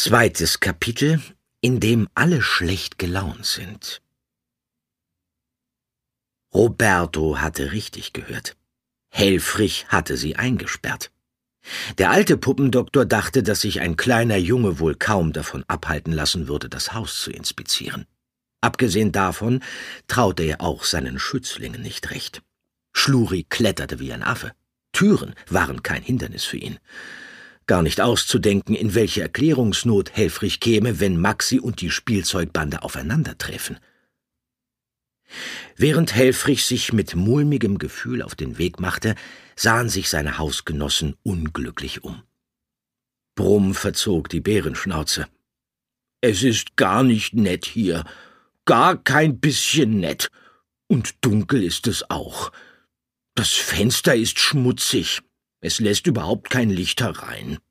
Zweites Kapitel, in dem alle schlecht gelaunt sind. Roberto hatte richtig gehört. Helfrich hatte sie eingesperrt. Der alte Puppendoktor dachte, dass sich ein kleiner Junge wohl kaum davon abhalten lassen würde, das Haus zu inspizieren. Abgesehen davon traute er auch seinen Schützlingen nicht recht. Schluri kletterte wie ein Affe. Türen waren kein Hindernis für ihn. Gar nicht auszudenken, in welche Erklärungsnot Helfrich käme, wenn Maxi und die Spielzeugbande aufeinanderträfen. Während Helfrich sich mit mulmigem Gefühl auf den Weg machte, sahen sich seine Hausgenossen unglücklich um. Brumm verzog die Bärenschnauze. »Es ist gar nicht nett hier, gar kein bisschen nett. Und dunkel ist es auch. Das Fenster ist schmutzig, es lässt überhaupt kein Licht herein.«